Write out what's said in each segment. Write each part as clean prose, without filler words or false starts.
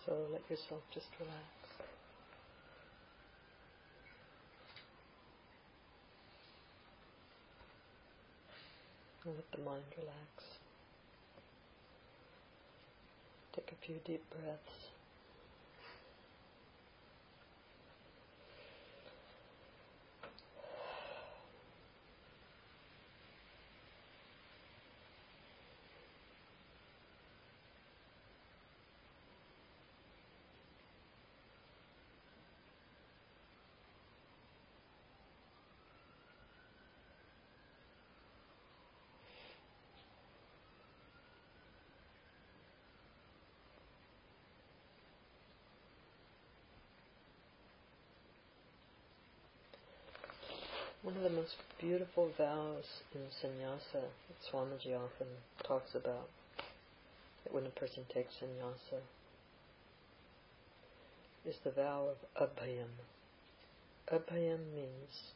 So let yourself just relax. And let the mind relax. Take a few deep breaths. One of the most beautiful vows in sannyasa that Swamiji often talks about, that when a person takes sannyasa, is the vow of abhayam. Abhayam means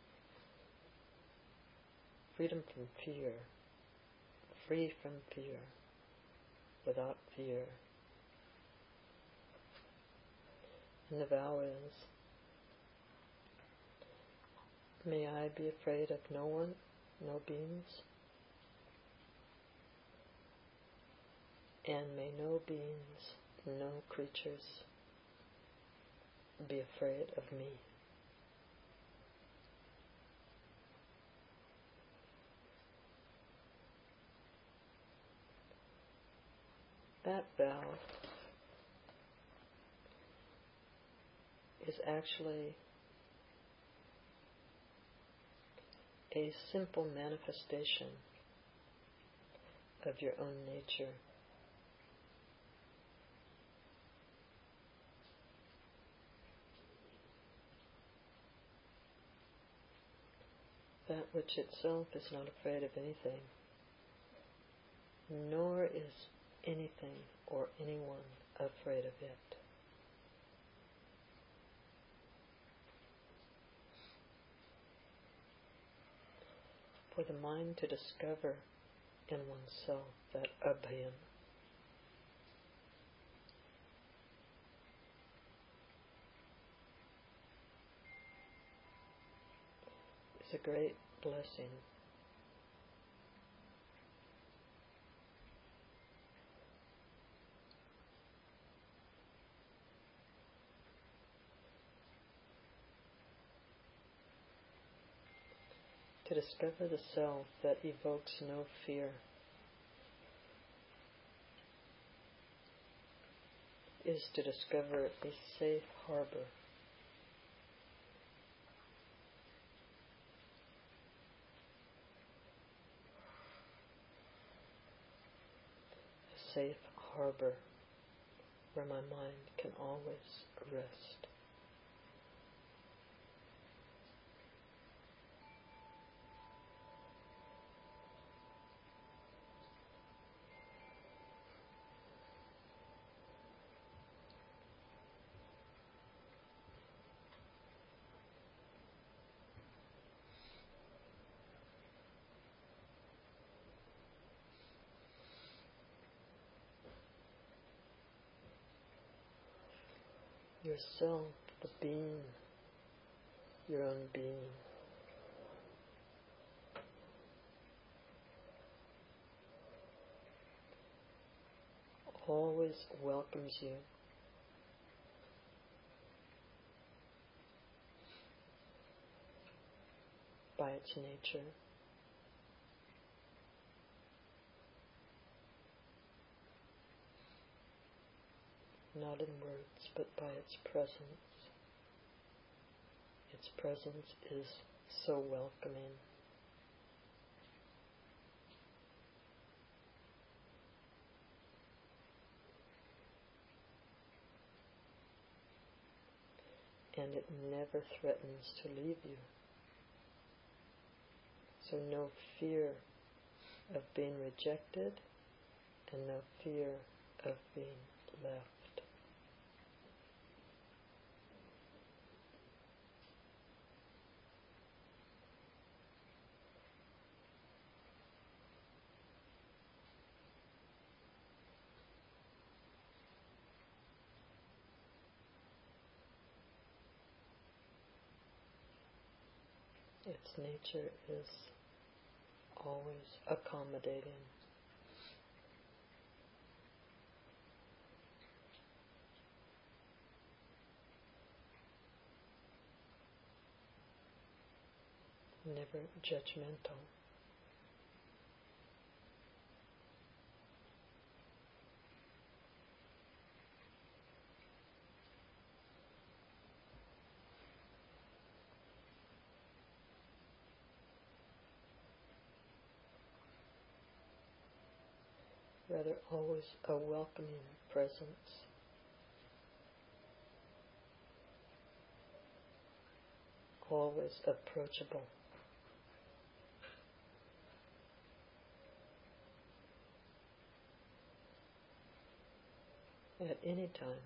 freedom from fear, free from fear, without fear. And the vow is, may I be afraid of no one, no beings, and may no beings, no creatures be afraid of me. That vow is actually a simple manifestation of your own nature. That which itself is not afraid of anything, nor is anything or anyone afraid of it. For the mind to discover in oneself that abhayam is a great blessing. To discover the self that evokes no fear is to discover a safe harbor. A safe harbor where my mind can always rest. Yourself, the being, your own being, always welcomes you by its nature. Not in words, but by its presence. Its presence is so welcoming. And it never threatens to leave you. So no fear of being rejected and no fear of being left. Its nature is always accommodating. Never judgmental. Rather, always a welcoming presence. Always approachable. At any time.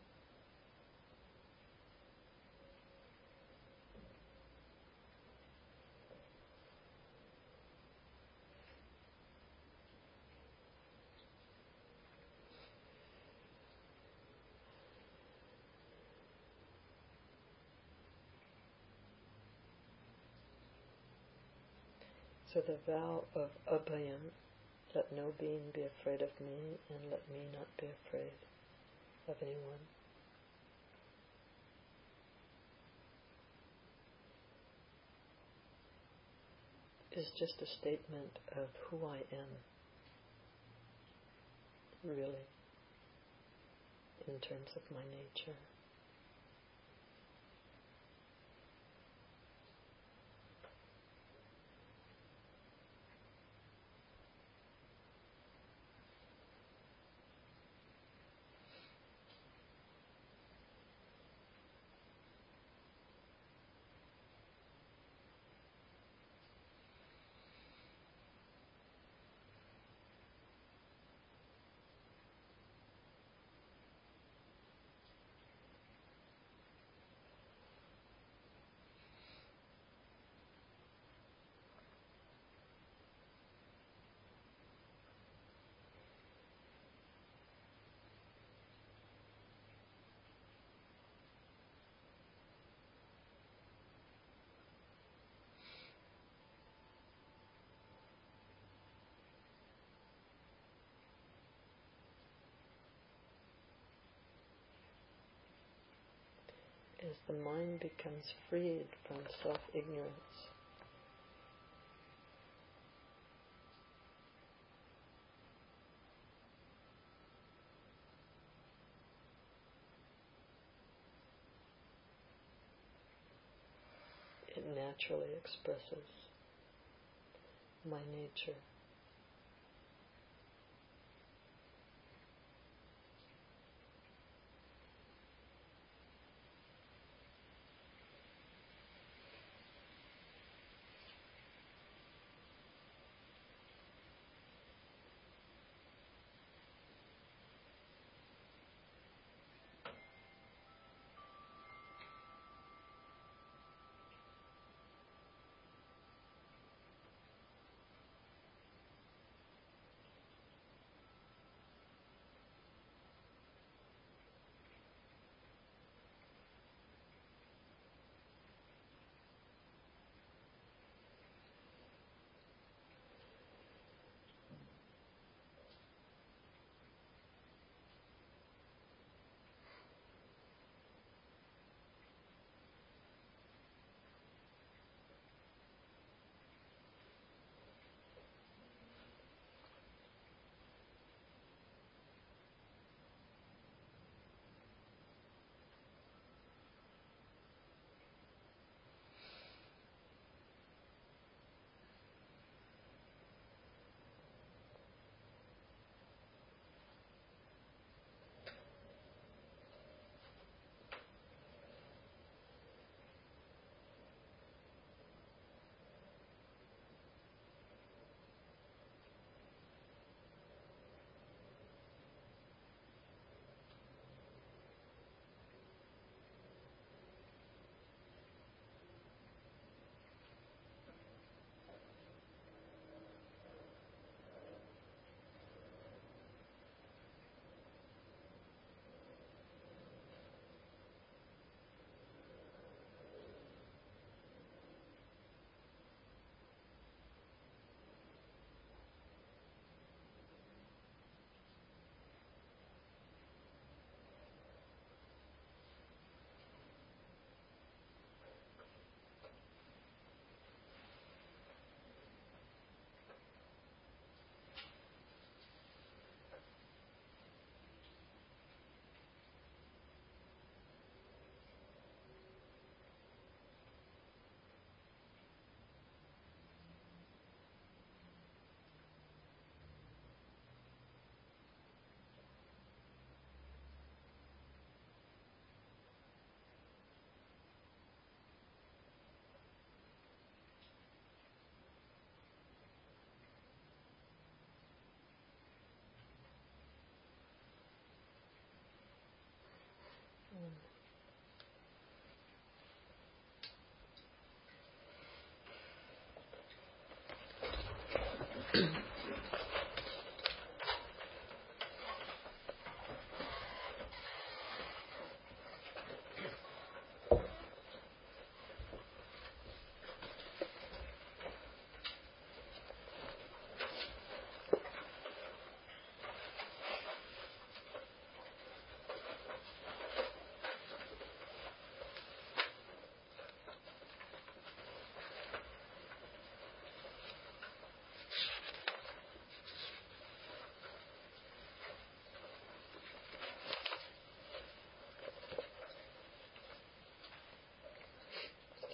So the vow of Abhayam, let no being be afraid of me, and let me not be afraid of anyone. Is just a statement of who I am, really, in terms of my nature. As the mind becomes freed from self-ignorance, it naturally expresses my nature.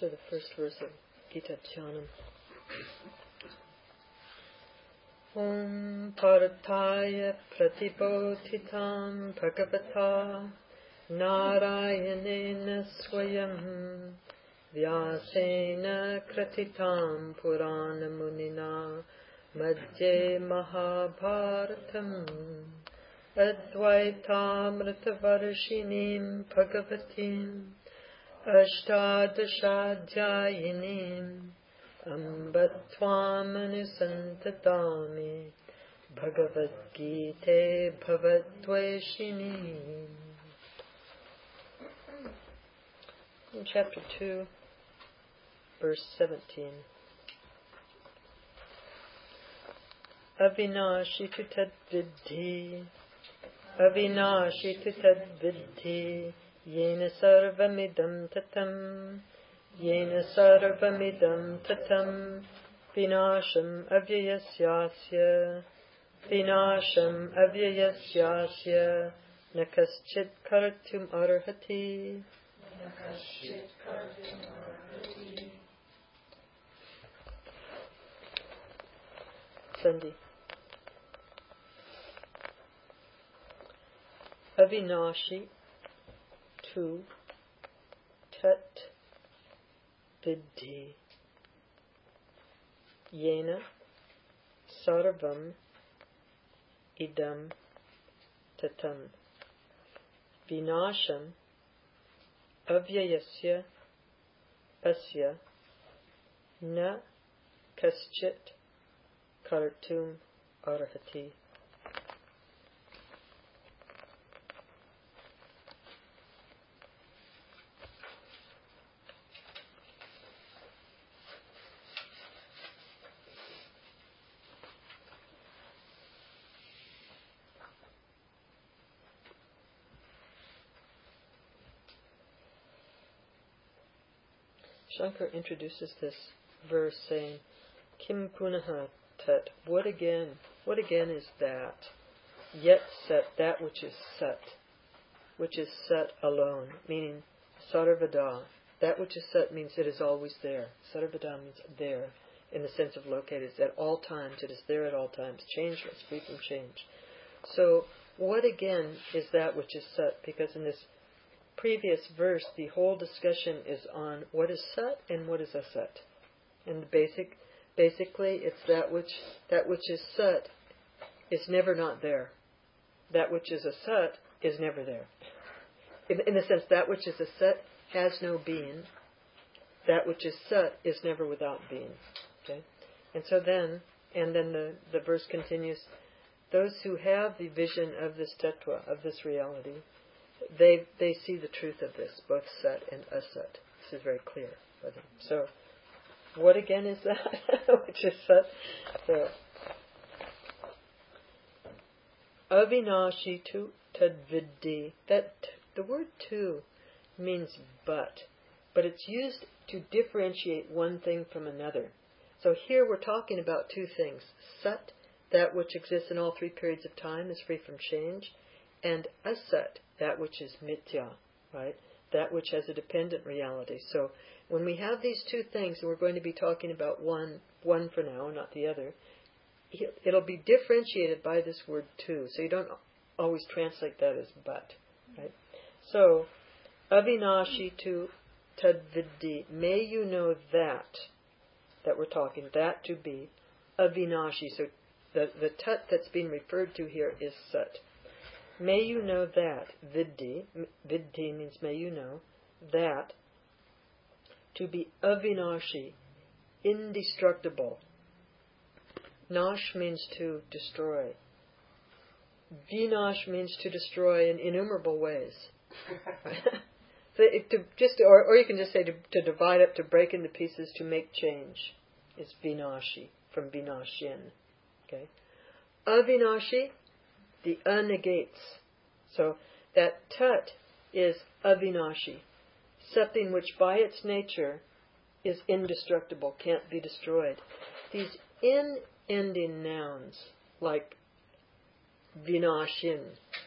to the first verse of Gita Dhyanam. Om Partaya Pratibodhitam Bhagavata Narayanena Swayam Vyasena Kratitam Purana Munina Madhye Mahabharatam Advaitamrita Varshinim Bhagavatim Ashtadashadhyayinim Ambatvamanusantatami Bhagavad Gita Bhavatveshini. In chapter 2, verse 17. Avinashi tu tad vidhi, Avinashi tu tad vidhi, Yena sarvamidam tatam, Yena sarvamidam tatam, Vinasham avyayasyasya, Vinasham avyayasyasya, Nakaschit kartum arhati. Sandhi. Avinashi tu tat vidhi yena sarvam idam tatam vinasham avyayasya asya na kaschit kartum arhati. Shankar introduces this verse saying, Kim punaha tat, what again is that? Yet set, that which is set alone, meaning sarvada. That which is set means it is always there. Sarvada means there, in the sense of located. It's at all times, it is there at all times. Changeless, free from change. So, what again is that which is set? Because in this previous verse, the whole discussion is on what is sat and what is asat. And basically, it's that which is sat is never not there. That which is asat is never there. In the sense, that which is asat has no being. That which is sat is never without being. Okay, and so then the verse continues. Those who have the vision of this tattva, of this reality, they see the truth of this, both sat and asat. This is very clear for them. So, what again is that? Which is sat? So, avinashi tu tadviddi. That the word tu means but it's used to differentiate one thing from another. So here we're talking about two things: sat, that which exists in all three periods of time, is free from change, and asat, that which is mithya, right? That which has a dependent reality. So when we have these two things, and we're going to be talking about one for now, not the other, it'll be differentiated by this word tu. So you don't always translate that as but, right? So, avinashi tu tadviddi, may you know that we're talking, that to be, avinashi. So the tat that's being referred to here is sat. May you know that, viddi means may you know, that to be avinashi, indestructible. Nash means to destroy. Vinash means to destroy in innumerable ways. So or you can just say to divide up, to break into pieces, to make change. It's vinashi, from vinashin. Okay? Avinashi, the negates. So that tat is avinashi, something which by its nature is indestructible, can't be destroyed. These in-ending nouns, like vinashin,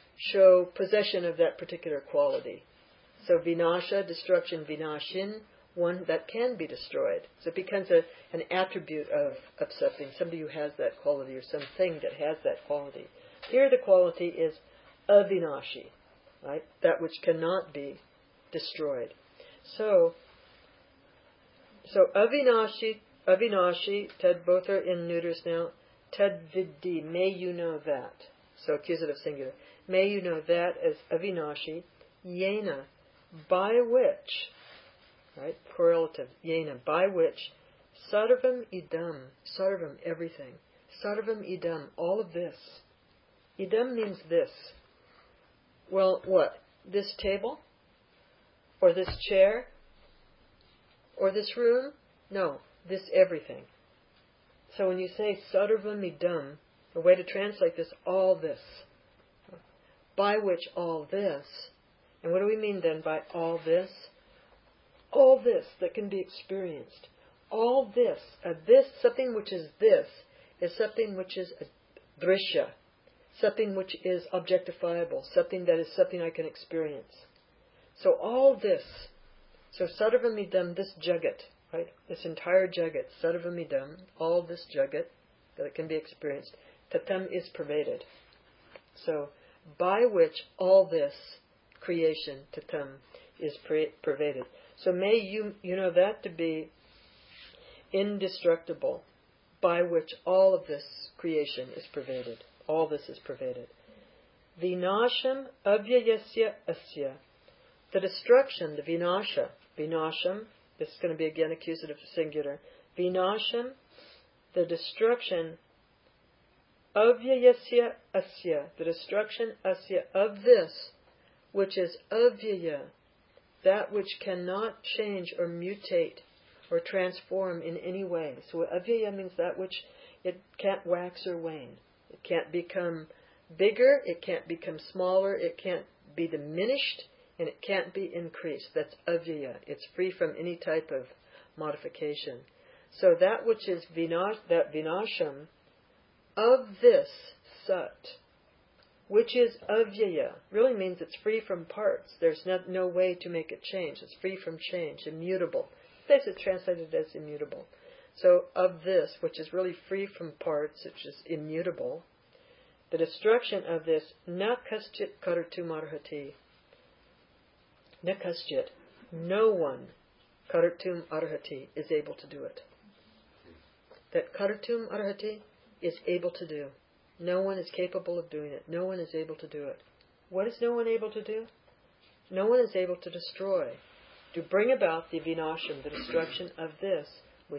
show possession of that particular quality. So vinasha, destruction, vinashin, one that can be destroyed. So it becomes an attribute of something, somebody who has that quality or something that has that quality. Here the quality is avinashi, right? That which cannot be destroyed. So avinashi, tad, both are in neuters now. Tad viddi, may you know that. So accusative singular. May you know that as avinashi, yena, by which, right, correlative, yena, by which, sarvam idam, sarvam, everything, sarvam idam, all of this. Idam means this. Well, what? This table? Or this chair? Or this room? No, this everything. So when you say sarvam idam, the way to translate this, all this, by which all this, and what do we mean then by all this? All this that can be experienced. All this, something which is this, is something which is a drishya, something which is objectifiable, something that is something I can experience. So all this, so sarvamidam, this jagat, right, this entire jagat, sarvamidam, all this jagat that can be experienced, tatam is pervaded. So by which all this creation, tatam, is pervaded. So may you know that to be indestructible, by which all of this creation is pervaded. All this is pervaded. Vinasham avyayasya asya. The destruction, the vinasham, this is going to be again accusative singular. Vinasham, the destruction, avyayasya asya, the destruction asya of this, which is avyaya, that which cannot change or mutate or transform in any way. So avyaya means that which it can't wax or wane. It can't become bigger, it can't become smaller, it can't be diminished, and it can't be increased. That's avyaya. It's free from any type of modification. So that which is that vinasham of this sat, which is avyaya, really means it's free from parts. There's no way to make it change. It's free from change, immutable. This is translated as immutable. So of this, which is really free from parts, which is immutable, the destruction of this, na kaschit karatum arhati. Na kaschit, no one, karatum arhati, is able to do it. That karatum arhati is able to do. No one is capable of doing it. No one is able to do it. What is no one able to do? No one is able to destroy, to bring about the vinasham, the destruction of this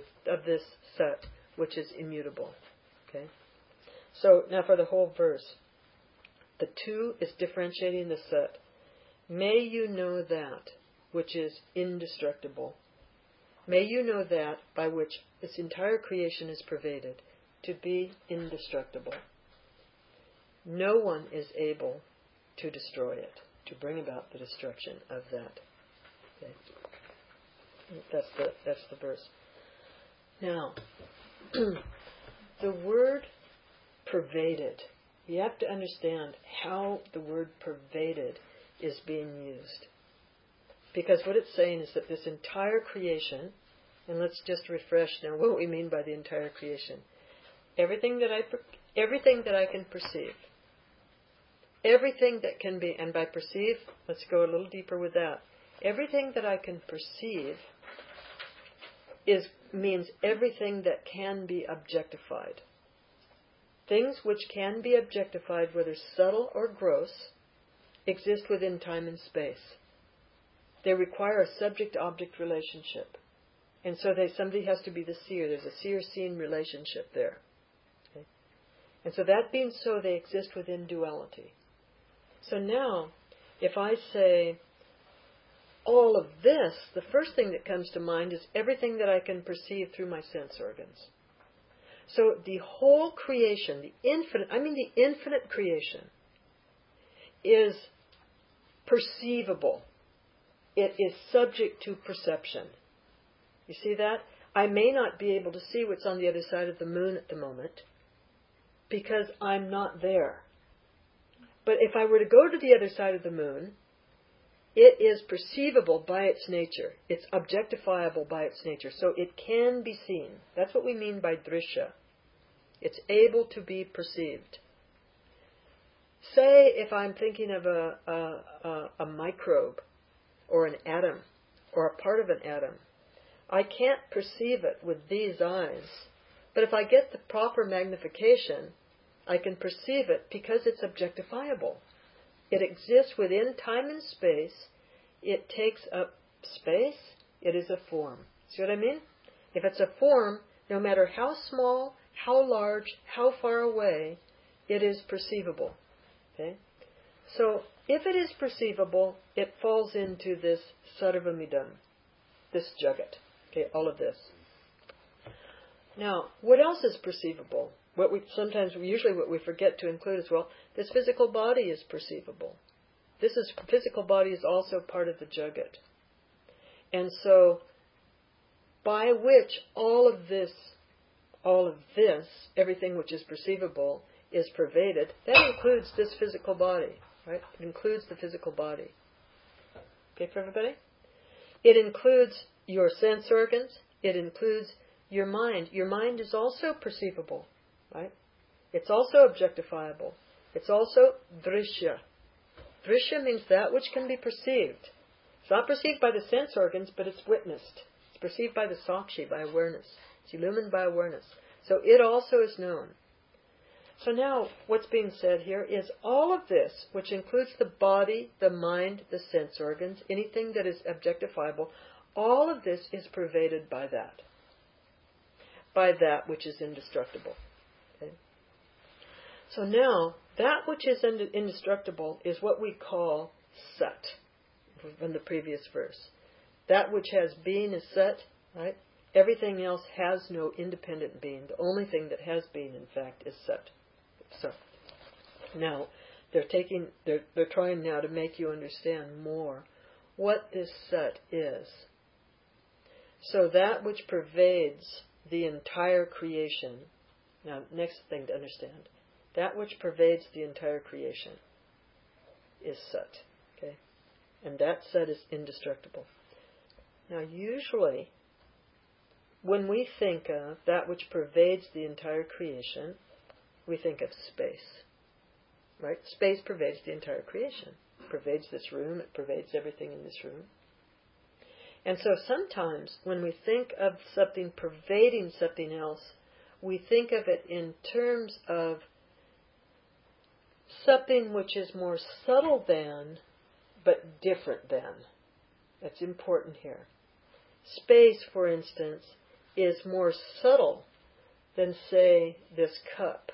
sat, which is immutable. Okay. So now for the whole verse, the two is differentiating the sat. May you know that which is indestructible. May you know that by which this entire creation is pervaded, to be indestructible. No one is able to destroy it, to bring about the destruction of that. Okay. That's the verse. Now, the word pervaded, you have to understand how the word pervaded is being used. Because what it's saying is that this entire creation, and let's just refresh now what we mean by the entire creation. Everything that I can perceive, everything that can be, and by perceive, let's go a little deeper with that. Everything that I can perceive means everything that can be objectified. Things which can be objectified, whether subtle or gross, exist within time and space. They require a subject-object relationship. And so somebody has to be the seer. There's a seer-seen relationship there. Okay? And so that being so, they exist within duality. So now, if I say all of this, the first thing that comes to mind is everything that I can perceive through my sense organs. So the whole creation, the infinite creation, is perceivable. It is subject to perception. You see that? I may not be able to see what's on the other side of the moon at the moment because I'm not there. But if I were to go to the other side of the moon, it is perceivable by its nature. It's objectifiable by its nature. So it can be seen. That's what we mean by drishya. It's able to be perceived. Say if I'm thinking of a microbe or an atom or a part of an atom, I can't perceive it with these eyes. But if I get the proper magnification, I can perceive it because it's objectifiable. It exists within time and space. It takes up space. It is a form. See what I mean? If it's a form, no matter how small, how large, how far away, it is perceivable. Okay? So, if it is perceivable, it falls into this sarvamidam, this jagat. Okay, all of this. Now, what else is perceivable? Usually what we forget to include as well, this physical body is perceivable. Physical body is also part of the jagat. And so, by which all of this, everything which is perceivable, is pervaded, that includes this physical body, right? It includes the physical body. Okay for everybody? It includes your sense organs. It includes your mind. Your mind is also perceivable, right? It's also objectifiable. It's also drishya. Drishya means that which can be perceived. It's not perceived by the sense organs, but it's witnessed. It's perceived by the sakshi, by awareness. It's illumined by awareness. So it also is known. So now, what's being said here is all of this, which includes the body, the mind, the sense organs, anything that is objectifiable, all of this is pervaded by that. By that which is indestructible. Okay? So now, that which is indestructible is what we call Sat, from the previous verse. That which has being is Sat, right? Everything else has no independent being. The only thing that has being, in fact, is Sat. So, now, they're trying now to make you understand more what this Sat is. So that which pervades the entire creation. Now, next thing to understand. That which pervades the entire creation is Sat. Okay? And that Sat is indestructible. Now, usually, when we think of that which pervades the entire creation, we think of space. Right? Space pervades the entire creation. It pervades this room. It pervades everything in this room. And so sometimes when we think of something pervading something else, we think of it in terms of something which is more subtle than, but different than. That's important here. Space, for instance, is more subtle than, say, this cup.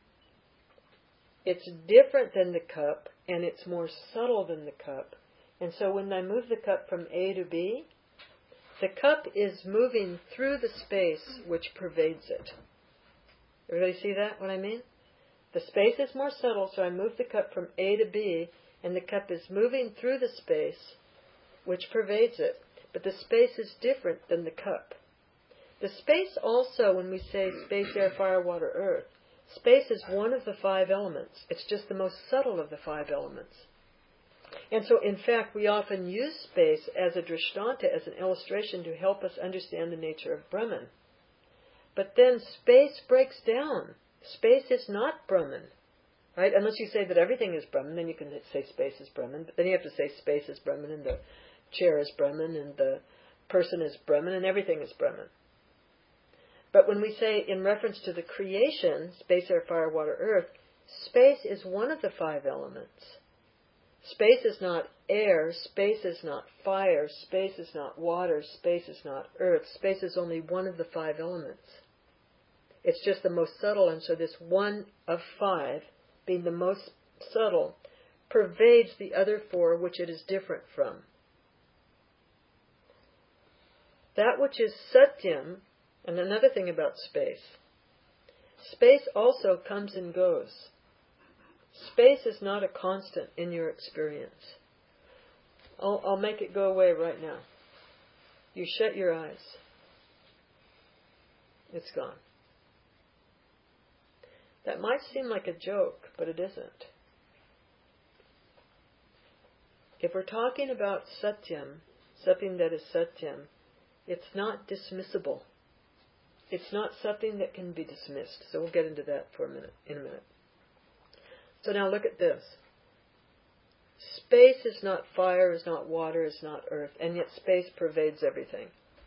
It's different than the cup, and it's more subtle than the cup. And so when I move the cup from A to B, the cup is moving through the space which pervades it. Everybody see that, what I mean? The space is more subtle, so I move the cup from A to B, and the cup is moving through the space which pervades it. But the space is different than the cup. The space also, when we say space, air, fire, water, earth, space is one of the 5 elements. It's just the most subtle of the 5 elements. And so, in fact, we often use space as a drishtanta, as an illustration to help us understand the nature of Brahman. But then space breaks down. Space is not Brahman. Right? Unless you say that everything is Brahman, then you can say space is Brahman. But then you have to say space is Brahman, and the chair is Brahman, and the person is Brahman, and everything is Brahman. But when we say in reference to the creation, space, air, fire, water, earth, space is one of the 5 elements. Space is not air, space is not fire, space is not water, space is not earth. Space is only one of the 5 elements. It's just the most subtle, and so this one of 5, being the most subtle, pervades the other 4 which it is different from. That which is satyam, and another thing about space. Space also comes and goes. Space is not a constant in your experience. I'll make it go away right now. You shut your eyes. It's gone. That might seem like a joke, but it isn't. if we're talking about Satyam, something that is Satyam, it's not dismissible. It's not something that can be dismissed. So we'll get into that in a minute. So now look at this. Space is not fire, is not water, is not earth, and yet space pervades everything.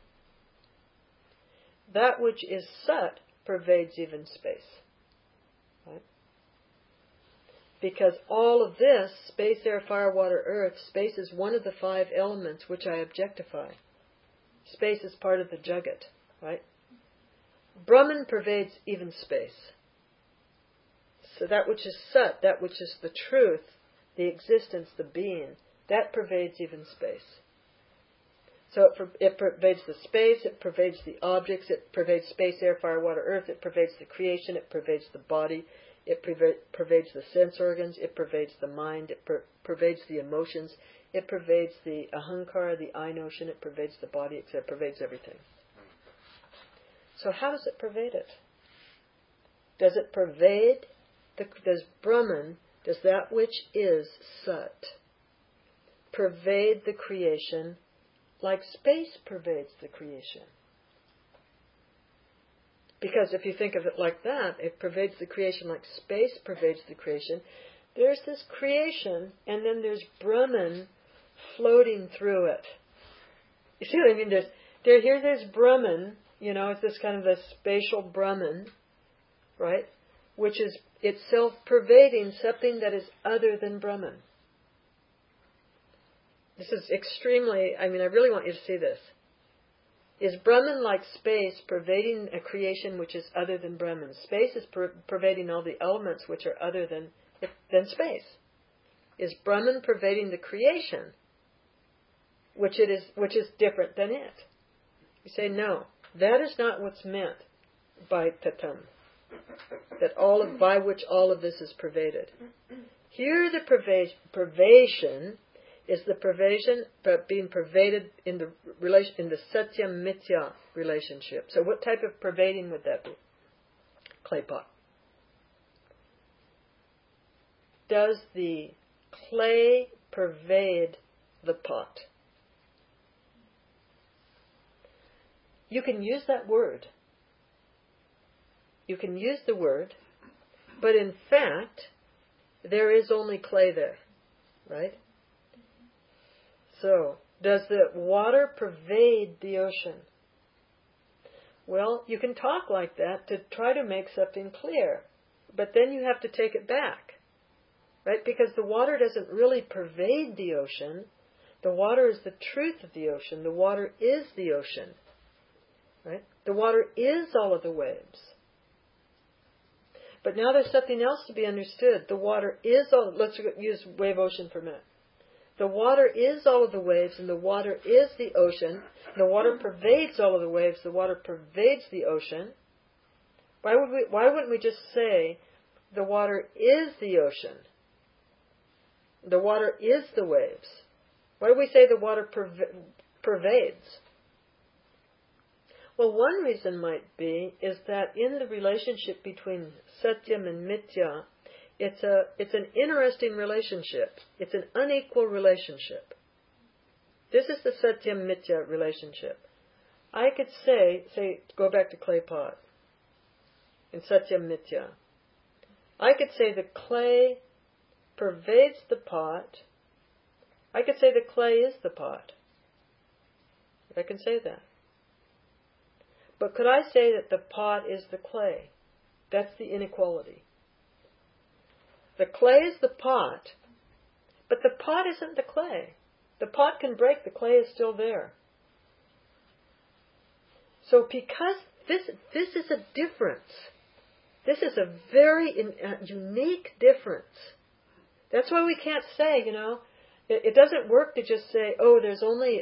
That which is Sat pervades even space. Right? Because all of this, space, air, fire, water, earth, space is one of the 5 elements which I objectify. Space is part of the Jagat, right? Brahman pervades even space. So that which is Sat, that which is the truth, the existence, the being, that pervades even space. So it pervades the space, it pervades the objects, it pervades space, air, fire, water, earth, it pervades the creation, it pervades the body, it pervades the sense organs, it pervades the mind, it pervades the emotions, it pervades the ahankara, the I notion, it pervades the body, it pervades everything. So how does it pervade it? Does it pervade, does Brahman, does that which is Sat pervade the creation like space pervades the creation? Because if you think of it like that, it pervades the creation like space pervades the creation. There's this creation, and then there's Brahman floating through it. You see what I mean? There's Brahman, it's this kind of a spatial Brahman, right? Which is itself pervading something that is other than Brahman. This is extremely, I really want you to see this. Is Brahman like space pervading a creation which is other than Brahman? Space is pervading all the elements which are other than space. Is Brahman pervading the creation which is different than it? You say no. That is not what's meant by Tatam. By which all of this is pervaded. Here the pervasion is the pervasion being pervaded in the Satyam Mithya relationship. So what type of pervading would that be? Clay pot. Does the clay pervade the pot? You can use that word. You can use the word, but in fact, there is only clay there, right? So, does the water pervade the ocean? Well, you can talk like that to try to make something clear, but then you have to take it back, right? Because the water doesn't really pervade the ocean. The water is the truth of the ocean. The water is the ocean, right? The water is all of the waves. But now there's something else to be understood. The water is let's use wave ocean for a minute. The water is all of the waves, and the water is the ocean. The water pervades all of the waves. The water pervades the ocean. Why wouldn't we just say the water is the ocean? The water is the waves. Why do we say the water pervades? Well, one reason might be is that in the relationship between Satyam and Mithya, it's an interesting relationship. It's an unequal relationship. This is the Satyam Mithya relationship. I could say, go back to clay pot in Satyam Mithya. I could say the clay pervades the pot. I could say the clay is the pot. I can say that. But could I say that the pot is the clay? That's the inequality. The clay is the pot, but the pot isn't the clay. The pot can break, the clay is still there. So because this is a difference, this is a very unique difference. That's why we can't say, it doesn't work to just say, oh, there's only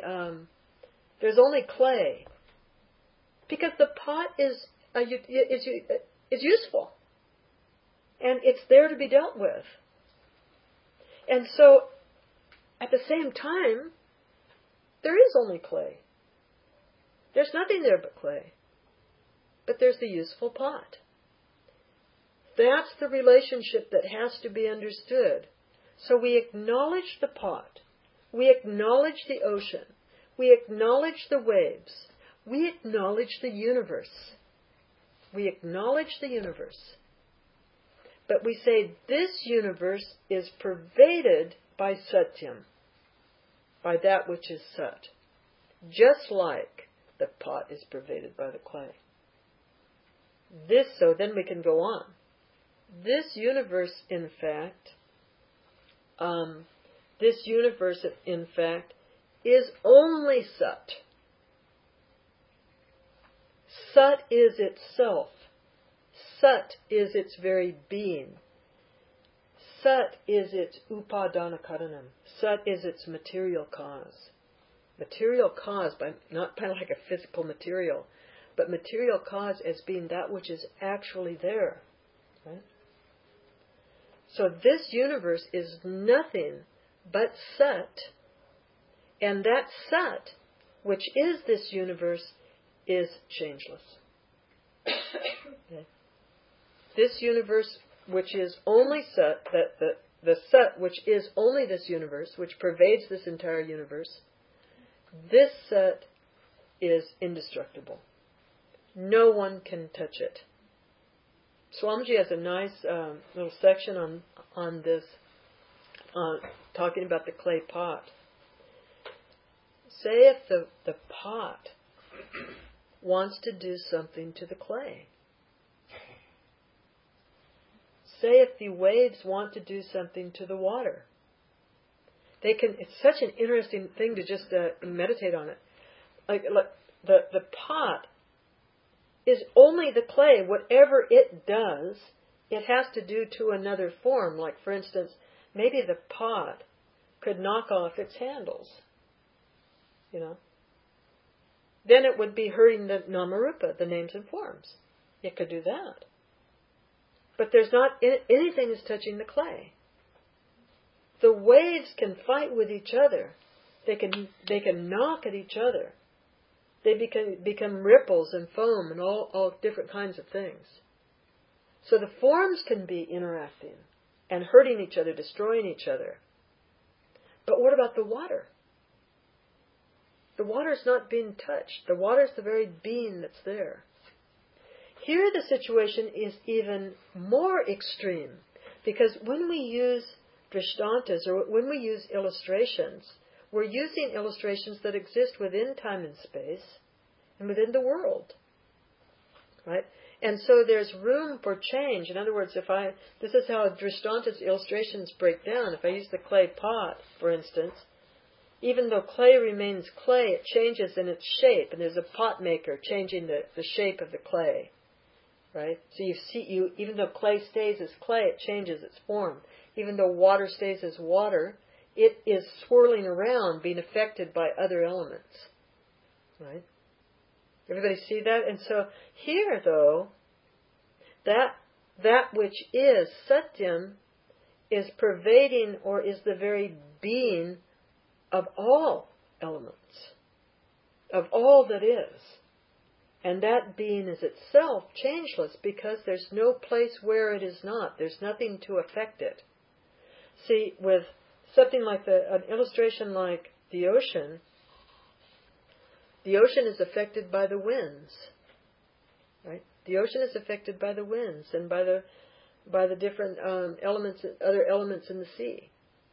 clay. Because the pot is useful. And it's there to be dealt with. And so, at the same time, there is only clay. There's nothing there but clay. But there's the useful pot. That's the relationship that has to be understood. So we acknowledge the pot. We acknowledge the ocean. We acknowledge the waves. We acknowledge the universe. We acknowledge the universe. But we say this universe is pervaded by Satyam, by that which is Sat, just like the pot is pervaded by the clay. So then we can go on. This universe, in fact, is only Sat. Sat is itself. Sat is its very being. Sat is its upadana karanam. Sat is its material cause. Material cause, not by like a physical material, but material cause as being that which is actually there. Right? So this universe is nothing but Sat, and that Sat, which is this universe, is changeless. Okay. This universe, which is only Sat, the Sat, which is only this universe, which pervades this entire universe, this Sat is indestructible. No one can touch it. Swamiji has a nice little section on this, talking about the clay pot. Say if the pot wants to do something to the clay. Say if the waves want to do something to the water. They can. It's such an interesting thing to just meditate on it. Like the pot is only the clay. Whatever it does, it has to do to another form. Like, for instance, maybe the pot could knock off its handles. You know. Then it would be hurting the namarupa, the names and forms. It could do that. But there's not anything is touching the clay. The waves can fight with each other. They can knock at each other. They become ripples and foam and all different kinds of things. So the forms can be interacting and hurting each other, destroying each other. But what about the water? The water's not being touched. The water's the very being that's there. Here the situation is even more extreme, because when we use drishtantas, or when we use illustrations, we're using illustrations that exist within time and space and within the world. Right? And so there's room for change. In other words, this is how drishtantas illustrations break down. If I use the clay pot, for instance, even though clay remains clay, it changes in its shape, and there's a pot maker changing the shape of the clay. Right? So even though clay stays as clay, it changes its form. Even though water stays as water, it is swirling around, being affected by other elements. Right? Everybody see that? And so here, though, that which is Satyam is pervading, or is the very being of all elements, of all that is. And that being is itself changeless, because there's no place where it is not. There's nothing to affect it. See, with something like an illustration like the ocean is affected by the winds. Right? The ocean is affected by the winds and by the different elements, other elements in the sea.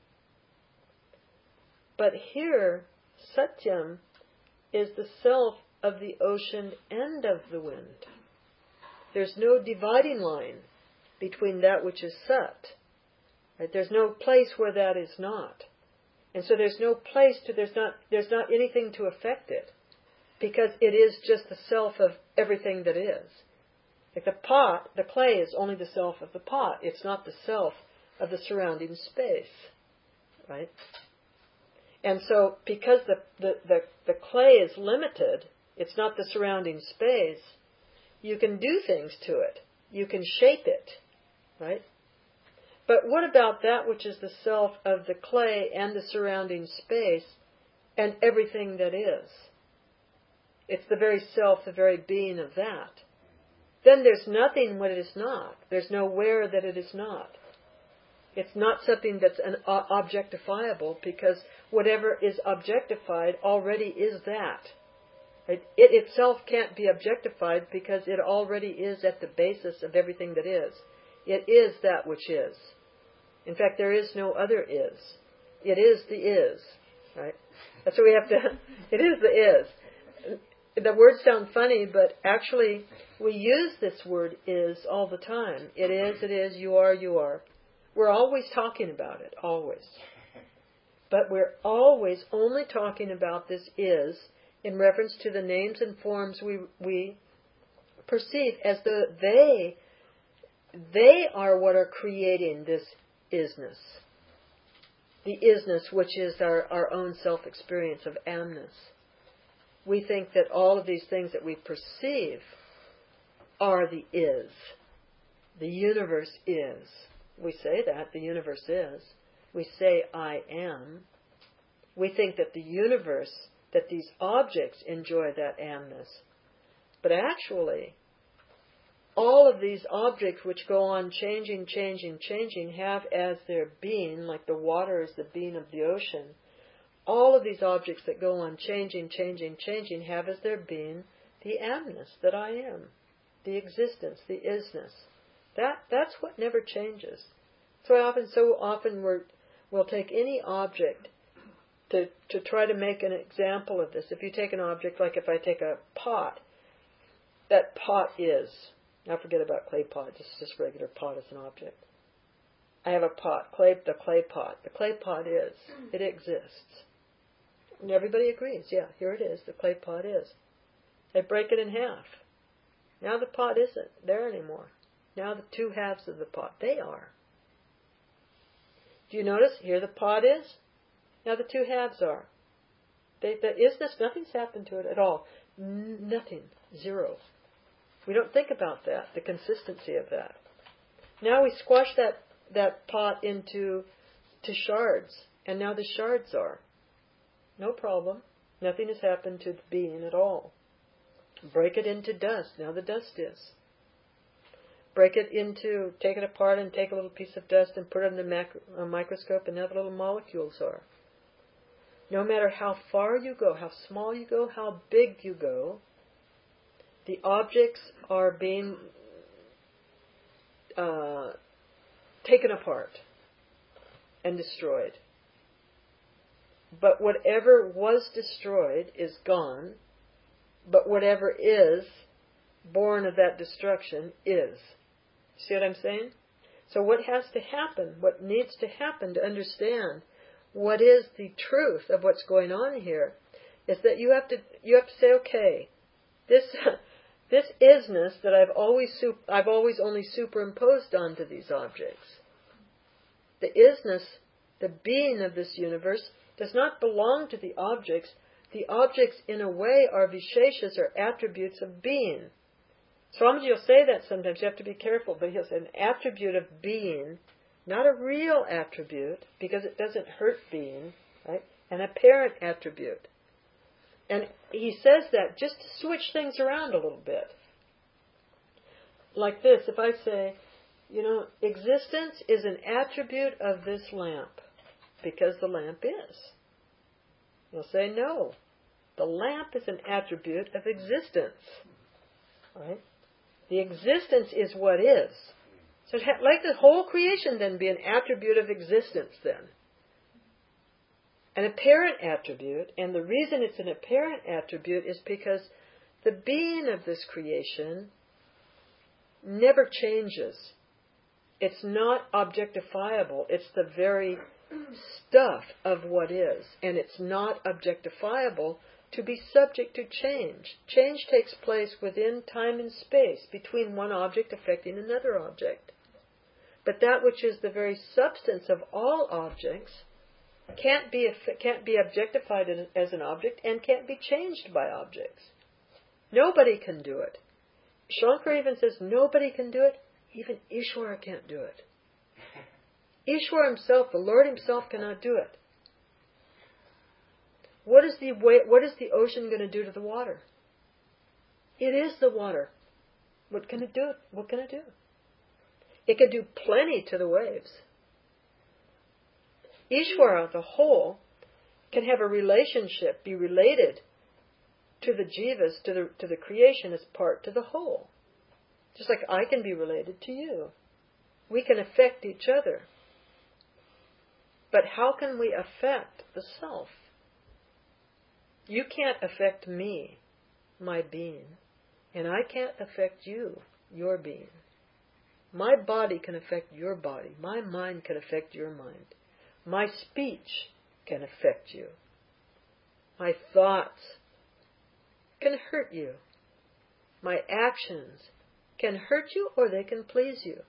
But here, Satyam is the self of the ocean and of the wind. There's no dividing line between that which is Sat. Right? There's no place where that is not. And so there's not anything to affect it, because it is just the self of everything that is. Like the pot, the clay is only the self of the pot. It's not the self of the surrounding space. Right? And so, because the clay is limited, it's not the surrounding space, you can do things to it. You can shape it. Right? But what about that which is the self of the clay and the surrounding space and everything that is? It's the very self, the very being of that. Then there's nothing when it is not. There's nowhere that it is not. It's not something that's objectifiable, because whatever is objectified already is that. It itself can't be objectified because it already is at the basis of everything that is. It is that which is. In fact, there is no other is. It is the is. Right? That's what we have to... It is the is. The words sound funny, but actually we use this word is all the time. It is, you are, you are. We're always talking about it, always. But we're always only talking about this is in reference to the names and forms we perceive as they are what are creating this isness. The isness, which is our own self-experience of amness. We think that all of these things that we perceive are the is. The universe is. We say that, the universe is. We say, I am. We think that the universe, that these objects enjoy that amness. But actually, all of these objects which go on changing, have as their being, like the water is the being of the ocean, all of these objects that go on changing, have as their being the amness that I am, the existence, the isness. That's what never changes. So often we'll take any object to try to make an example of this. If you take an object, like if I take a pot, that pot is. Now forget about clay pot, just regular pot as an object. I have a pot, the clay pot. The clay pot is. It exists. And everybody agrees, yeah, here it is, the clay pot is. They break it in half. Now the pot isn't there anymore. Now the two halves of the pot, they are. Do you notice? Here the pot is. Now the two halves are. The isness, nothing's happened to it at all. Nothing. Zero. We don't think about that, the consistency of that. Now we squash that pot into shards, and now the shards are. No problem. Nothing has happened to the being at all. Break it into dust. Now the dust is. Take it apart and take a little piece of dust and put it in a microscope, and now the little molecules are. No matter how far you go, how small you go, how big you go, the objects are being taken apart and destroyed. But whatever was destroyed is gone, but whatever is born of that destruction is. See what I'm saying? So what has to happen, what needs to happen to understand what is the truth of what's going on here, is that you have to say, okay, this isness that I've always only superimposed onto these objects. The isness, the being of this universe, does not belong to the objects. The objects, in a way, are visheshas, or attributes of being. Swamiji will say that sometimes. You have to be careful, but he'll say an attribute of being, not a real attribute, because it doesn't hurt being, right? An apparent attribute. And he says that just to switch things around a little bit. Like this, if I say, existence is an attribute of this lamp, because the lamp is. You'll say, no, the lamp is an attribute of existence. Right? The existence is what is. So like the whole creation then be an attribute of existence then. An apparent attribute, and the reason it's an apparent attribute is because the being of this creation never changes. It's not objectifiable. It's the very stuff of what is. And it's not objectifiable to be subject to change. Change takes place within time and space between one object affecting another object. But that which is the very substance of all objects can't be objectified as an object and can't be changed by objects. Nobody can do it. Shankar even says nobody can do it. Even Ishvara can't do it. Ishvara himself, the Lord himself, cannot do it. What is the ocean going to do to the water? It is the water. What can it do? What can it do? It can do plenty to the waves. Ishvara, the whole, can have a relationship, be related to the jivas, to the creation as part to the whole. Just like I can be related to you. We can affect each other. But how can we affect the self? You can't affect me, my being, and I can't affect you, your being. My body can affect your body. My mind can affect your mind. My speech can affect you. My thoughts can hurt you. My actions can hurt you or they can please you.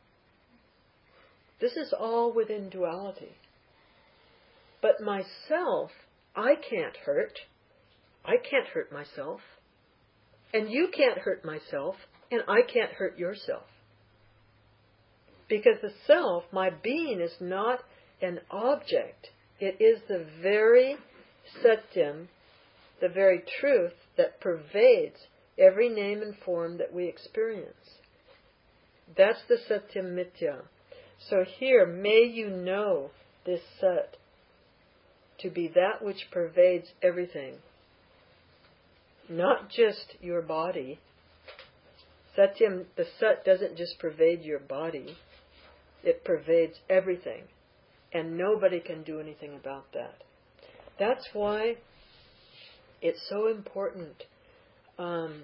This is all within duality. But myself, I can't hurt. I can't hurt myself. And you can't hurt myself. And I can't hurt yourself. Because the self, my being, is not an object. It is the very satyam, the very truth that pervades every name and form that we experience. That's the satyam mithya. So here, may you know this sat to be that which pervades everything. Not just your body. Satyam, the sat doesn't just pervade your body. It pervades everything. And nobody can do anything about that. That's why it's so important. The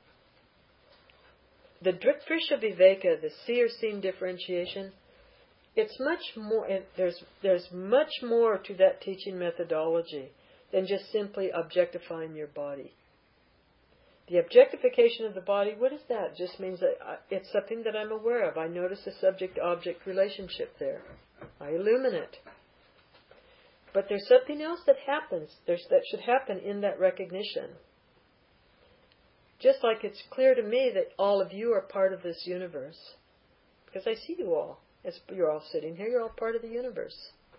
Drisha Viveka, the seer-seen differentiation, it's much more. There's much more to that teaching methodology than just simply objectifying your body. The objectification of the body, what is that? Just means that it's something that I'm aware of. I notice a subject-object relationship there. I illumine it. But there's something else that happens. That should happen in that recognition. Just like it's clear to me that all of you are part of this universe. Because I see you all. As you're all sitting here, you're all part of the universe.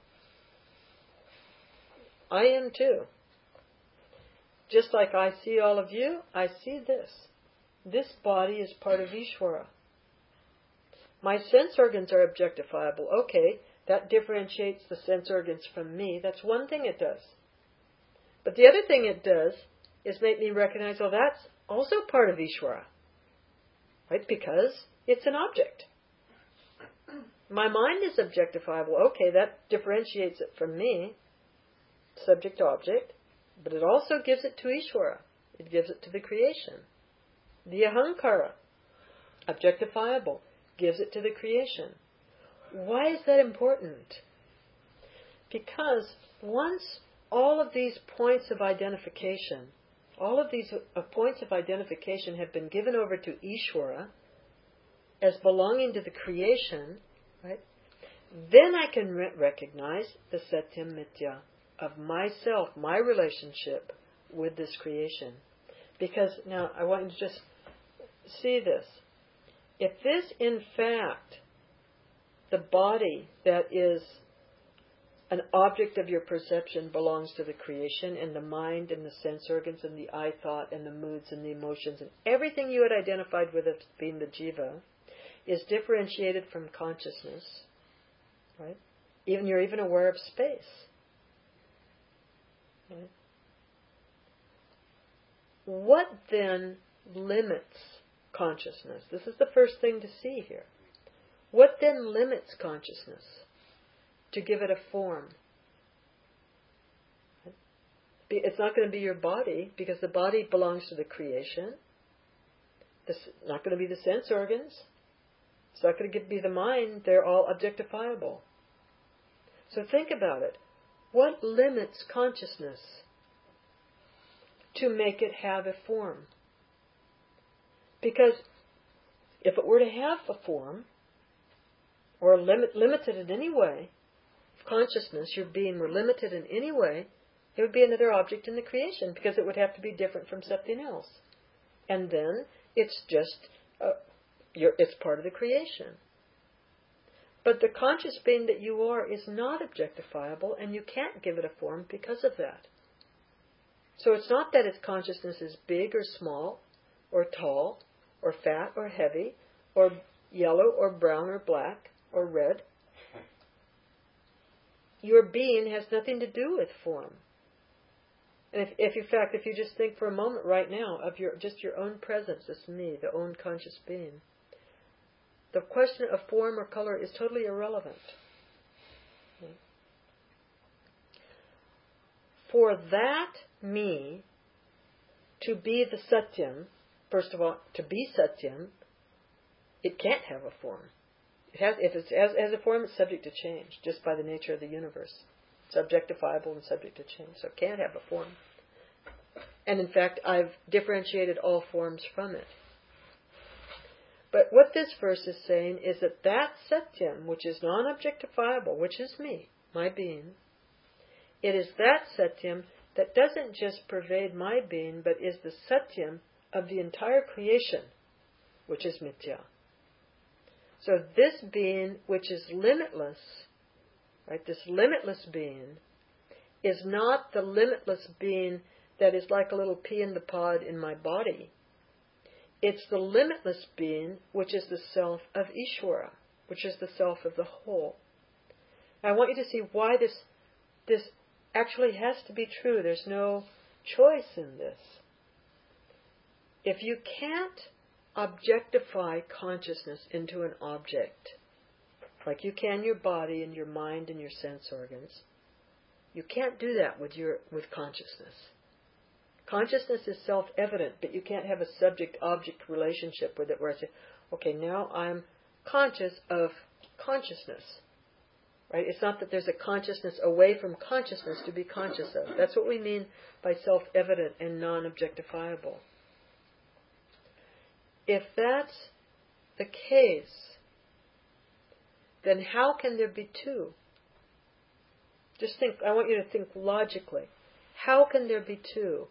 I am too. Just like I see all of you, I see this. This body is part of Ishvara. My sense organs are objectifiable. Okay, that differentiates the sense organs from me. That's one thing it does. But the other thing it does is make me recognize, well, that's also part of Ishvara. Right? Because it's an object. My mind is objectifiable. Okay, that differentiates it from me, subject-object, but it also gives it to Ishvara. It gives it to the creation. The ahankara, objectifiable, gives it to the creation. Why is that important? Because once all of these points of identification, have been given over to Ishvara as belonging to the creation, right? Then I can recognize the satyam mithya of myself, my relationship with this creation. Because now I want you to just see this. If this, in fact, the body that is an object of your perception belongs to the creation, and the mind and the sense organs and the I thought and the moods and the emotions and everything you had identified with as being the jiva is differentiated from consciousness, right? You're even aware of space. Right? What then limits consciousness? This is the first thing to see here. What then limits consciousness to give it a form? It's not going to be your body, because the body belongs to the creation. It's not going to be the sense organs. It's not going to be the mind. They're all objectifiable. So think about it. What limits consciousness to make it have a form? Because if it were to have a form, or limited in any way, if consciousness, your being, were limited in any way, it would be another object in the creation, because it would have to be different from something else. And then it's just, it's part of the creation. But the conscious being that you are is not objectifiable, and you can't give it a form because of that. So it's not that its consciousness is big or small, or tall, or fat or heavy, or yellow or brown or black or red. your being has nothing to do with form. And if in fact, if you just think for a moment right now of just your own presence as me, the own conscious being, the question of form or color is totally irrelevant. For that me to be the Satyam, first of all, to be Satyam, it can't have a form. If it has a form, it's subject to change, just by the nature of the universe. It's objectifiable and subject to change, so it can't have a form. And in fact, I've differentiated all forms from it. But what this verse is saying is that Satyam, which is non-objectifiable, which is me, my being, it is that Satyam that doesn't just pervade my being, but is the Satyam of the entire creation, which is Mithya. So this being, which is limitless, right, this limitless being, is not the limitless being that is like a little pea in the pod in my body. It's the limitless being, which is the self of Ishvara, which is the self of the whole. I want you to see why this actually has to be true. There's no choice in this. If you can't objectify consciousness into an object, like you can your body and your mind and your sense organs, you can't do that with consciousness. Consciousness is self-evident, but you can't have a subject-object relationship with it where I say, okay, now I'm conscious of consciousness. Right? It's not that there's a consciousness away from consciousness to be conscious of. That's what we mean by self-evident and non-objectifiable. If that's the case, then how can there be two? Just think, I want you to think logically. How can there be two?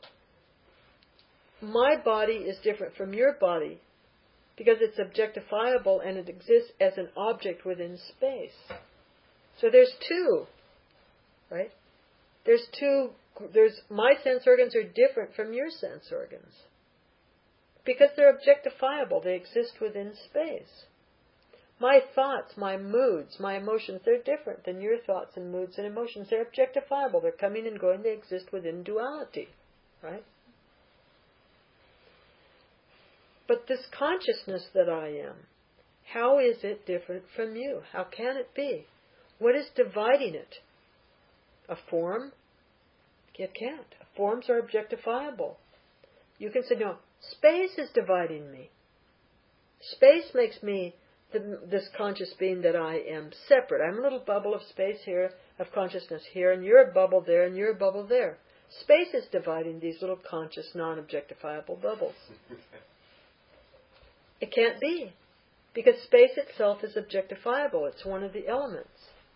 My body is different from your body because it's objectifiable and it exists as an object within space. So there's two, right? There's my sense organs are different from your sense organs because they're objectifiable. They exist within space. My thoughts, my moods, my emotions, they're different than your thoughts and moods and emotions. They're objectifiable. They're coming and going. They exist within duality, right? But this consciousness that I am, how is it different from you? How can it be? What is dividing it? A form? It can't. Forms are objectifiable. You can say, no, space is dividing me. Space makes me this conscious being that I am separate. I'm a little bubble of space here, of consciousness here, and you're a bubble there, and you're a bubble there. Space is dividing these little conscious, non-objectifiable bubbles. It can't be, because space itself is objectifiable. It's one of the elements.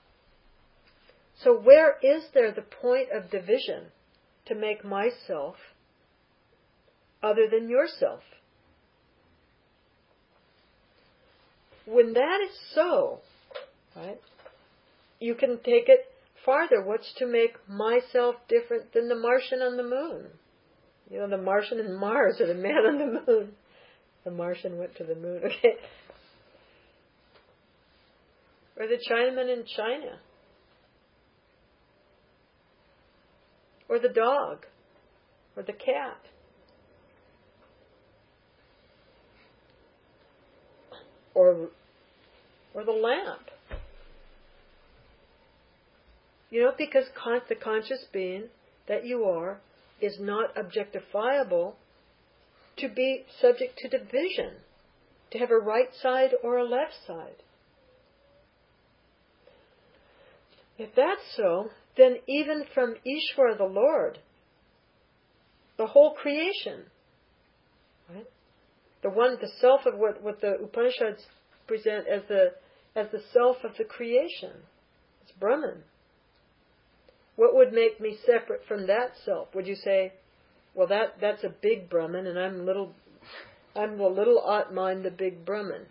So where is there the point of division to make myself other than yourself? When that is so, right, you can take it farther. What's to make myself different than the Martian on the moon? You know, the Martian and Mars, or the man on the moon. The Martian went to the moon, okay. Or the Chinaman in China. Or the dog. Or the cat. Or the lamp. You know, because the conscious being that you are is not objectifiable to be subject to division, to have a right side or a left side. If that's so, then even from Ishvara the Lord, the whole creation, right? The self of what the Upanishads present as the self of the creation, it's Brahman. What would make me separate from that self? Would you say, well, that's a big Brahman, and I'm the little Atman, the big Brahman?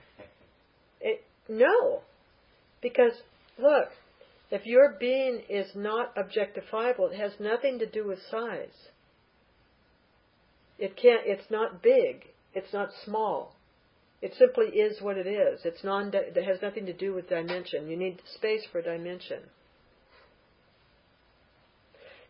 No, because look, if your being is not objectifiable, it has nothing to do with size. It's not big. It's not small. It simply is what it is. It has nothing to do with dimension. You need space for dimension.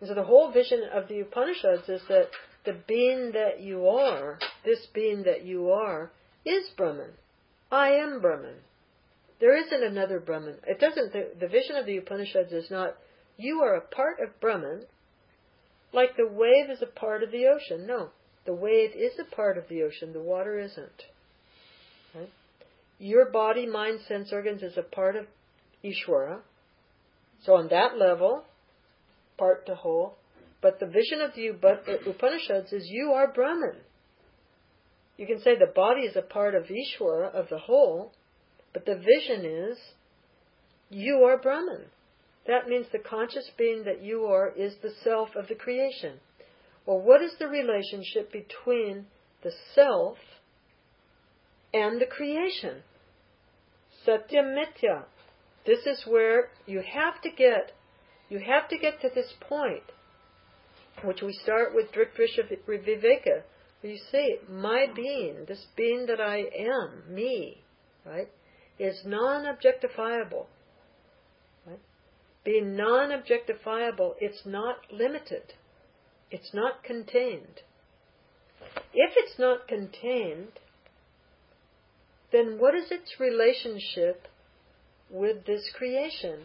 And so the whole vision of the Upanishads is that the being that you are, this being that you are, is Brahman. I am Brahman. There isn't another Brahman. It doesn't. The vision of the Upanishads is not you are a part of Brahman, like the wave is a part of the ocean. No, the wave is a part of the ocean. The water isn't. Right? Your body, mind, sense organs is a part of Ishvara. So on that level, part to whole. But the vision of the Upanishads is you are Brahman. You can say the body is a part of Ishvara, of the whole, but the vision is you are Brahman. That means the conscious being that you are is the self of the creation. Well, what is the relationship between the self and the creation? Satyam Mithya. This is where you have to get to this point, which we start with Drik-Drisha Viveka, where you say, my being, this being that I am, me, right, is non-objectifiable. Right? Being non-objectifiable, it's not limited. It's not contained. If it's not contained, then what is its relationship with this creation?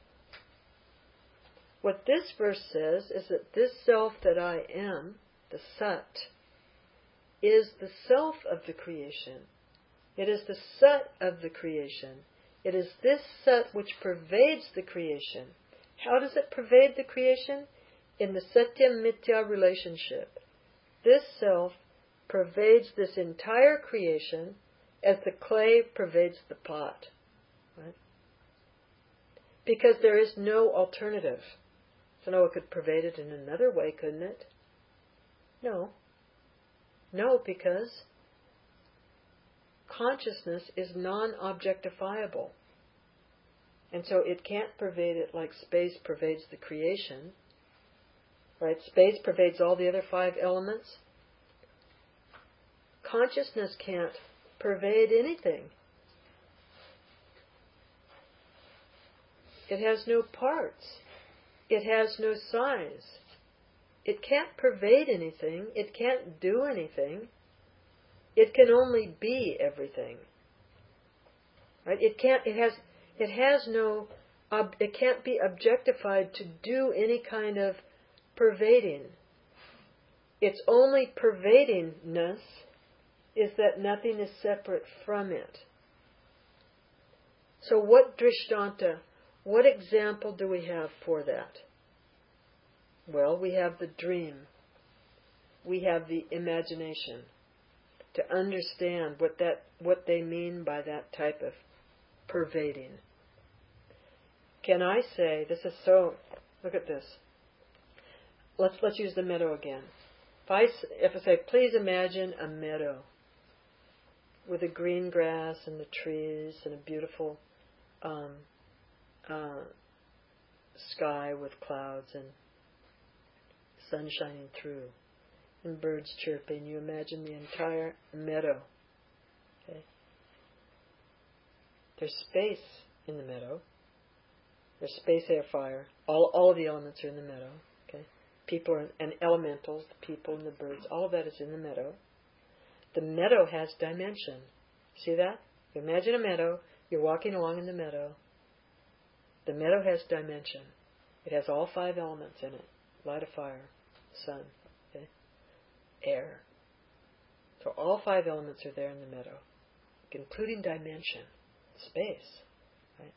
What this verse says is that this self that I am, the Sat, is the self of the creation. It is the Sat of the creation. It is this Sat which pervades the creation. How does it pervade the creation? In the Satyam Mithya relationship. This self pervades this entire creation as the clay pervades the pot. Right? Because there is no alternative. So no, it could pervade it in another way, couldn't it? No. No, because consciousness is non-objectifiable. And so it can't pervade it like space pervades the creation. Right? Space pervades all the other 5 elements. Consciousness can't pervade anything. It has no parts. It has no size. It can't pervade anything. It can't do anything. It can only be everything. Right? It can't be objectified to do any kind of pervading. Its only pervadingness is that nothing is separate from it. So what drishtanta, what example do we have for that? Well, we have the dream. We have the imagination. To understand what they mean by that type of pervading. Can I say, look at this. Let's use the meadow again. If I say, please imagine a meadow with the green grass and the trees and a beautiful sky with clouds and sun shining through and birds chirping. You imagine the entire meadow. Okay? There's space in the meadow. There's space, air, fire. All of the elements are in the meadow. Okay? People and elementals, the people and the birds, all of that is in the meadow. The meadow has dimension. See that? You imagine a meadow. You're walking along in the meadow. The meadow has dimension. It has all 5 elements in it. Light of fire, sun, okay? Air. So all 5 elements are there in the meadow, including dimension, space. Right?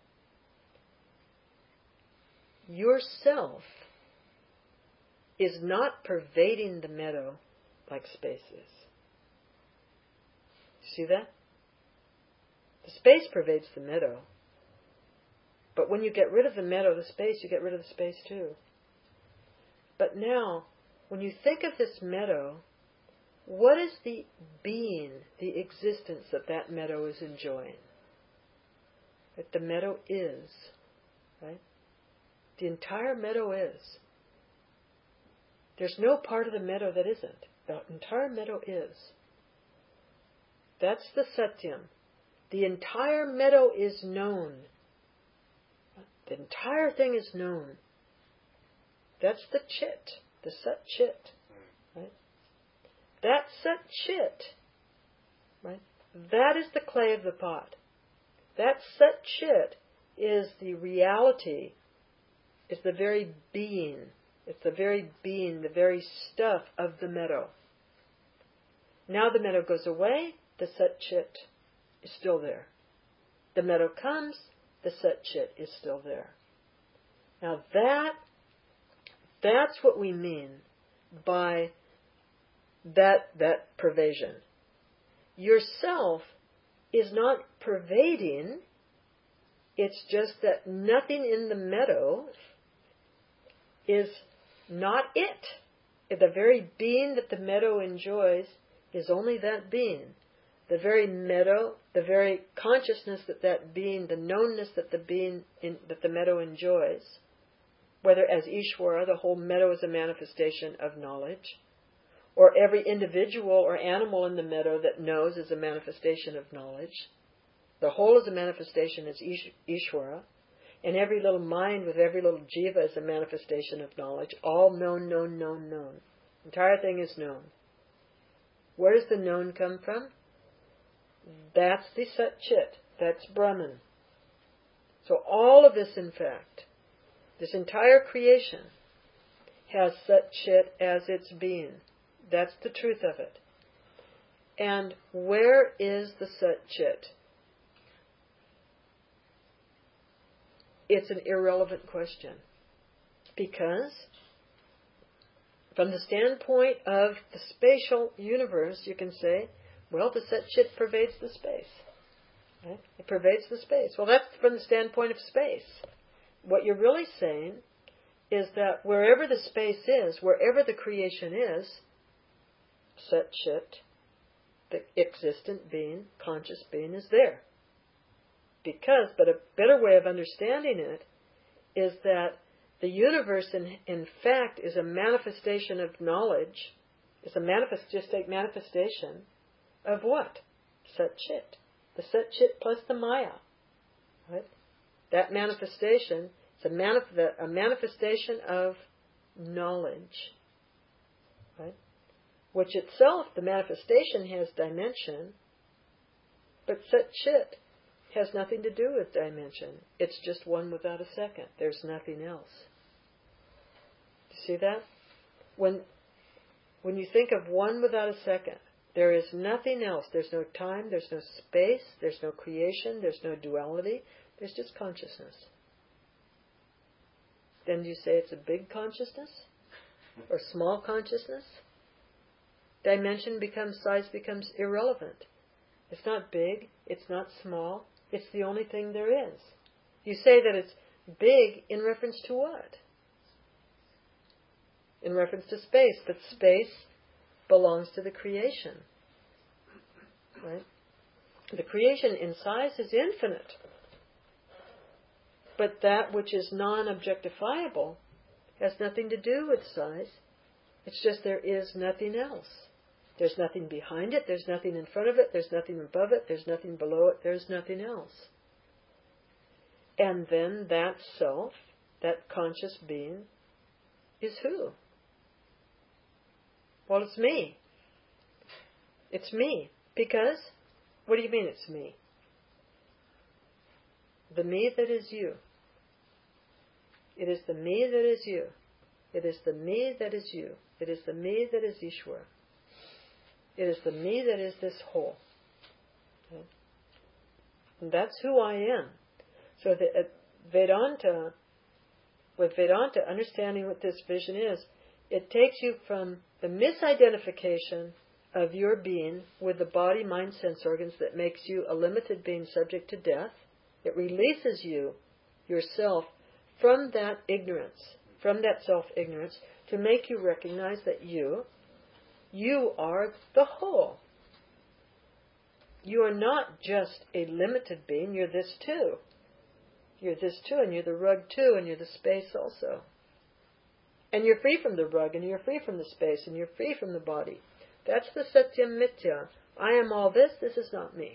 Yourself is not pervading the meadow like space is. See that? The space pervades the meadow. But when you get rid of the meadow, the space, you get rid of the space too. But now, when you think of this meadow, what is the being, the existence that meadow is enjoying? That the meadow is, right? The entire meadow is. There's no part of the meadow that isn't. The entire meadow is. That's the Satyam. The entire meadow is known. The entire thing is known. That's the chit, the Sat Chit. Right? That Sat Chit, right? That is the clay of the pot. That Sat Chit is the reality, is the very being. It's the very being, the very stuff of the meadow. Now the meadow goes away, the Sat Chit is still there. The meadow comes, the Sat Chit is still there. Now that's what we mean by that pervasion. Yourself is not pervading, it's just that nothing in the meadow is not it. The very being that the meadow enjoys is only that being. The very meadow, the very consciousness that being, the knownness that the meadow enjoys, whether as Ishvara, the whole meadow is a manifestation of knowledge, or every individual or animal in the meadow that knows is a manifestation of knowledge. The whole is a manifestation as Ishvara, and every little mind with every little jiva is a manifestation of knowledge. All known, known, known, known. The entire thing is known. Where does the known come from? That's the Sat Chit. That's Brahman. So all of this, in fact, this entire creation has Sat Chit as its being. That's the truth of it. And where is the Sat Chit? It's an irrelevant question. Because from the standpoint of the spatial universe, you can say, well, the Sat Chit pervades the space. Right? It pervades the space. Well, that's from the standpoint of space. What you're really saying is that wherever the space is, wherever the creation is, Sat Chit, the existent being, conscious being, is there. But a better way of understanding it is that the universe, in fact, is a manifestation of knowledge. It's just a manifestation of what? Sat Chit. The Sat Chit plus the Maya. Right? That manifestation is a manifestation of knowledge. Right? Which itself, the manifestation has dimension, but Sat Chit has nothing to do with dimension. It's just one without a second. There's nothing else. Do you see that? When you think of one without a second, there is nothing else. There's no time, there's no space, there's no creation, there's no duality. There's just consciousness. Then do you say it's a big consciousness? Or small consciousness? Size becomes irrelevant. It's not big, it's not small, it's the only thing there is. You say that it's big in reference to what? In reference to space, but space belongs to the creation. Right? The creation in size is infinite. But that which is non-objectifiable has nothing to do with size. It's just there is nothing else. There's nothing behind it, there's nothing in front of it, there's nothing above it, there's nothing below it, there's nothing else. And then that self, that conscious being, is who? Well, it's me. It's me. Because, what do you mean it's me? The me that is you. It is the me that is you. It is the me that is you. It is the me that is Ishvara. It is the me that is this whole. Okay? And that's who I am. So that Vedanta, with Vedanta, understanding what this vision is, it takes you from the misidentification of your being with the body, mind, sense organs that makes you a limited being subject to death. It releases you, yourself, from that ignorance, from that self-ignorance, to make you recognize that you are the whole. You are not just a limited being, you're this too. You're this too, and you're the rug too, and you're the space also. And you're free from the rug, and you're free from the space, and you're free from the body. That's the Satyam Mithya. I am all this is not me.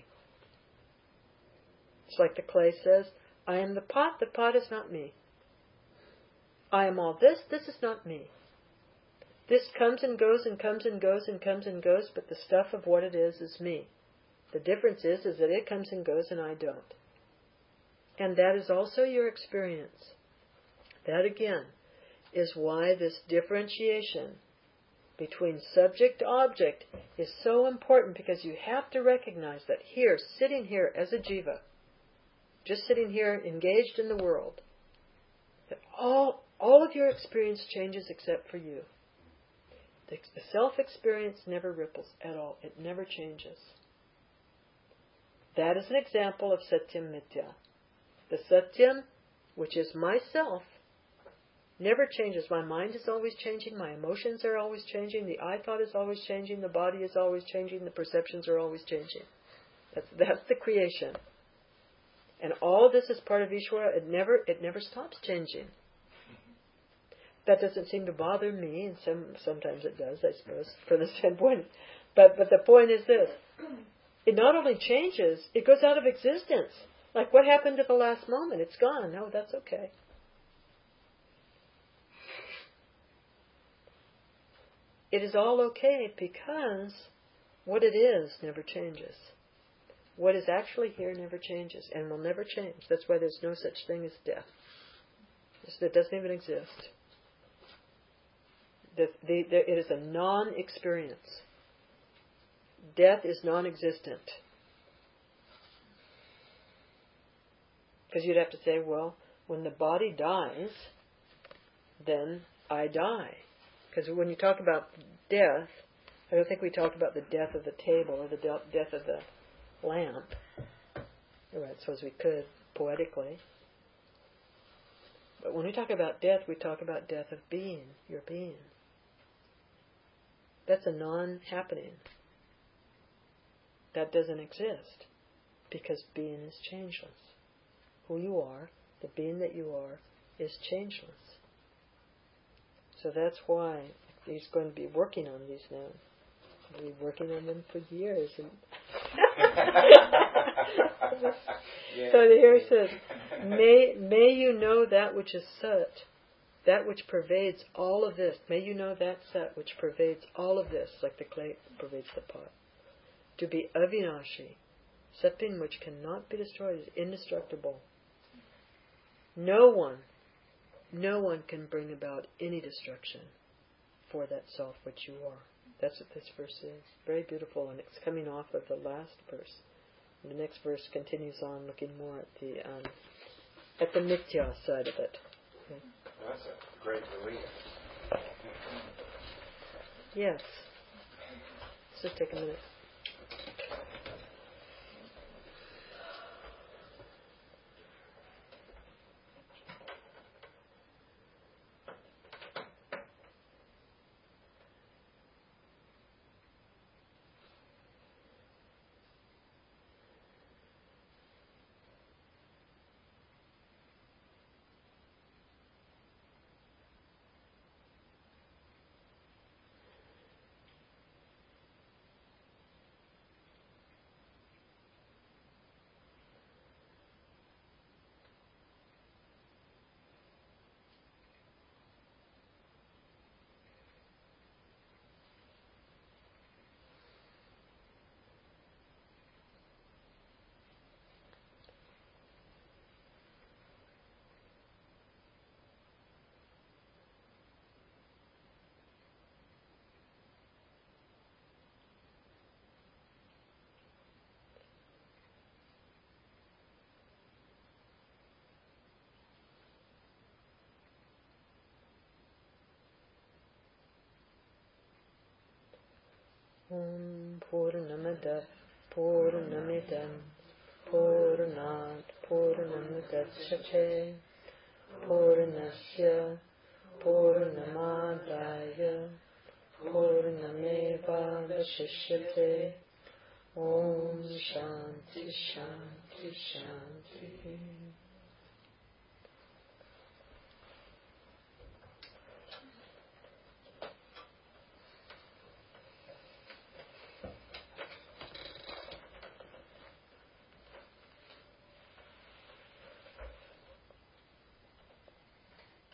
It's like the clay says, I am the pot is not me. I am all this. This is not me. This comes and goes and comes and goes and comes and goes, but the stuff of what it is me. The difference is that it comes and goes and I don't. And that is also your experience. That again is why this differentiation between subject-object is so important, because you have to recognize that here, sitting here as a jiva, just sitting here engaged in the world, that all of your experience changes except for you. The self-experience never ripples at all. It never changes. That is an example of Satyam Mithya. The Satyam, which is myself, never changes. My mind is always changing. My emotions are always changing. The I thought is always changing. The body is always changing. The perceptions are always changing. That's the creation. And all this is part of Ishvara. It never stops changing. That doesn't seem to bother me, and sometimes it does, I suppose, from the standpoint. But the point is this: it not only changes, it goes out of existence. Like what happened at the last moment? It's gone. No, that's okay. It is all okay because what it is never changes. What is actually here never changes and will never change. That's why there's no such thing as death. It doesn't even exist. It is a non-experience. Death is non-existent. Because you'd have to say, well, when the body dies, then I die. Because when you talk about death, I don't think we talk about the death of the table or the death of the lamp. I suppose we could, poetically. But when we talk about death, we talk about death of being, your being. That's a non-happening. That doesn't exist because being is changeless. Who you are, the being that you are, is changeless. So that's why he's going to be working on these now. He'll be working on them for years. And so here it says, may you know that which is Sat, that which pervades all of this. May you know that Sat which pervades all of this, like the clay pervades the pot. To be Avinashi, something which cannot be destroyed, is indestructible. No one can bring about any destruction for that self which you are. That's what this verse is. Very beautiful, and it's coming off of the last verse. And the next verse continues on, looking more at the mithya side of it. Okay. That's a great relief. Yes. Let's just take a minute. Purnamada Purnamidam Purnat Purnamudachyate Purnasya Purnamadaya Purnameva Vashishyate. Om Shanti Shanti Shanti.